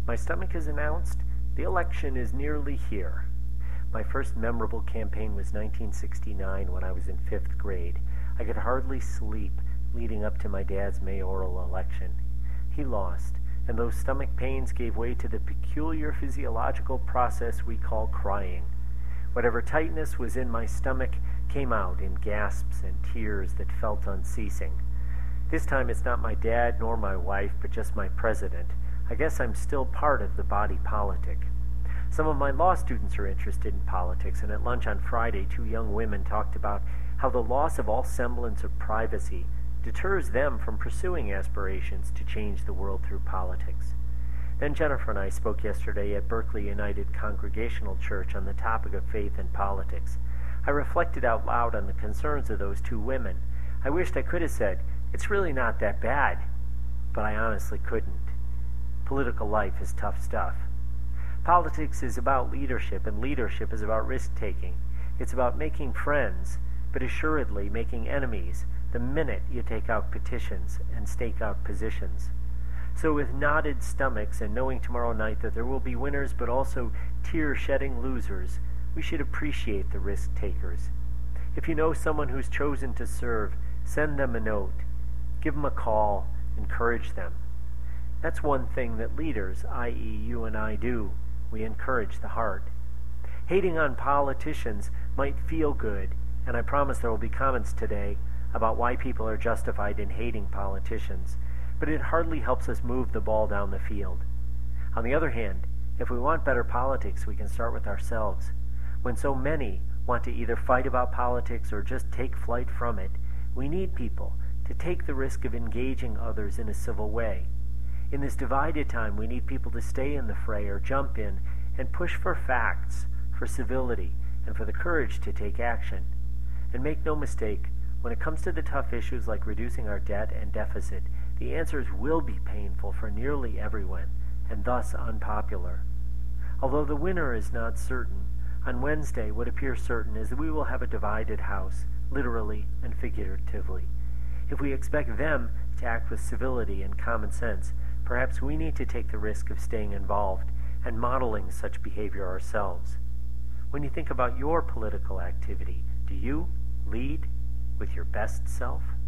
My stomach has announced the election is nearly here. My first memorable campaign was 1969 when I was in 5th grade. I could hardly sleep leading up to my dad's mayoral election. He lost, and those stomach pains gave way to the peculiar physiological process we call crying. Whatever tightness was in my stomach came out in gasps and tears that felt unceasing. This time it's not my dad nor my wife, but just my president. I guess I'm still part of the body politic. Some of my law students are interested in politics, and at lunch on Friday, 2 young women talked about how the loss of all semblance of privacy deters them from pursuing aspirations to change the world through politics. Then Jennifer and I spoke yesterday at Berkeley United Congregational Church on the topic of faith and politics. I reflected out loud on the concerns of those 2 women. I wished I could have said, "It's really not that bad," but I honestly couldn't. Political life is tough stuff. Politics is about leadership, and leadership is about risk-taking. It's about making friends, but assuredly making enemies the minute you take out petitions and stake out positions. So with knotted stomachs and knowing tomorrow night that there will be winners but also tear-shedding losers, we should appreciate the risk-takers. If you know someone who's chosen to serve, send them a note. Give them a call. Encourage them. That's one thing that leaders, i.e. you and I, do. We encourage the heart. Hating on politicians might feel good, and I promise there will be comments today about why people are justified in hating politicians, but it hardly helps us move the ball down the field. On the other hand, if we want better politics, we can start with ourselves. When so many want to either fight about politics or just take flight from it, we need people to take the risk of engaging others in a civil way. In this divided time, we need people to stay in the fray or jump in and push for facts, for civility, and for the courage to take action. And make no mistake, when it comes to the tough issues like reducing our debt and deficit, the answers will be painful for nearly everyone, and thus unpopular. Although the winner is not certain, on Wednesday what appears certain is that we will have a divided House, literally and figuratively. If we expect them to act with civility and common sense, perhaps we need to take the risk of staying involved and modeling such behavior ourselves. When you think about your political activity, do you lead with your best self?